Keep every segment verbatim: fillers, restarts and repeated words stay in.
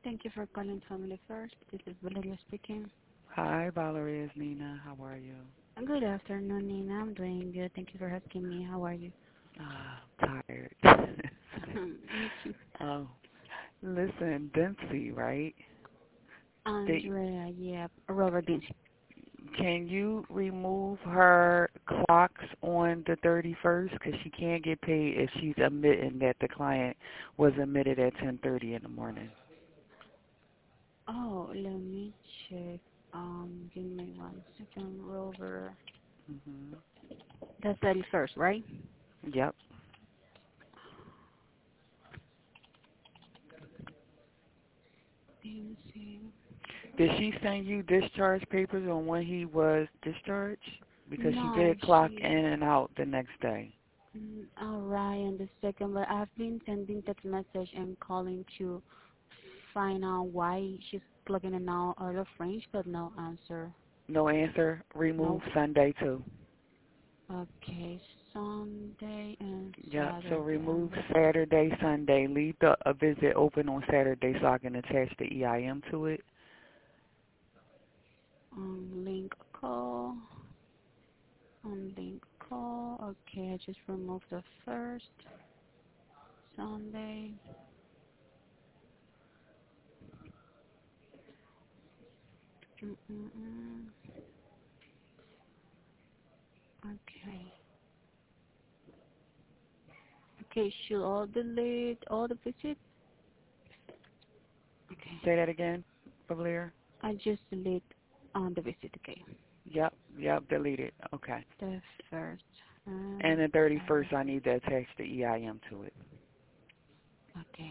Thank you for calling Family First. This is Valeria speaking. Hi, Valerie. It's Nina. How are you? Good afternoon, Nina. I'm doing good. Thank you for asking me. How are you? Ah, tired. Me too. Oh, listen, Dempsey, right? They, Andrea, yeah, Robert Vinci. can you remove her clocks on the thirty-first? Because she can't get paid if she's admitting that the client was admitted at ten thirty in the morning. Oh, let me check. Um, give me one second, Robert. hmm That's thirty-first, right? Yep. Let me see. Did she send you discharge papers on when he was discharged? Because she No, did clock she. in and out the next day. Mm, all right, in the second, but I've been sending text message and calling to find out why she's plugging in now out of range, but no answer. No answer. Remove Nope. Sunday too. Okay, Sunday and Yep. So Saturday. remove I'm looking. Saturday, Sunday. Leave the a visit open on Saturday so I can attach the E I M to it. Um, link call. Um, link call. Okay, I just removed the first Sunday. Mm-mm-mm. Okay. Okay, should all delete all the visits? Okay. Say that again, Bavalier. I just delete on the visit. Okay. Yep. Yep. Delete it. Okay. The first And and the thirty-first, Saturday. I need to attach the E I M to it. Okay.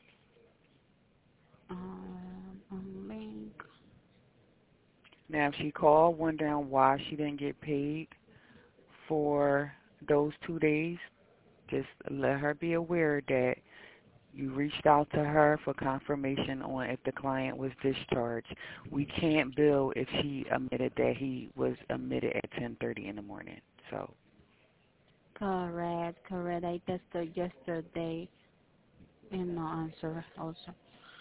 Um, um, link. Now, if she called wondering why she didn't get paid for those two days, just let her be aware that you reached out to her for confirmation on if the client was discharged. We can't bill if she admitted that he was admitted at ten thirty in the morning. So, Correct, correct. I tested yesterday and no answer also.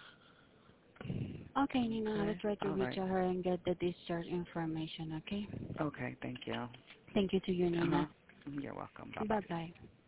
Okay, Nina, I will okay. try to All reach right. out her and get the discharge information, okay? Okay. Thank you. Thank you to you, Uh-huh. Nina. You're welcome. Bye-bye. Bye-bye.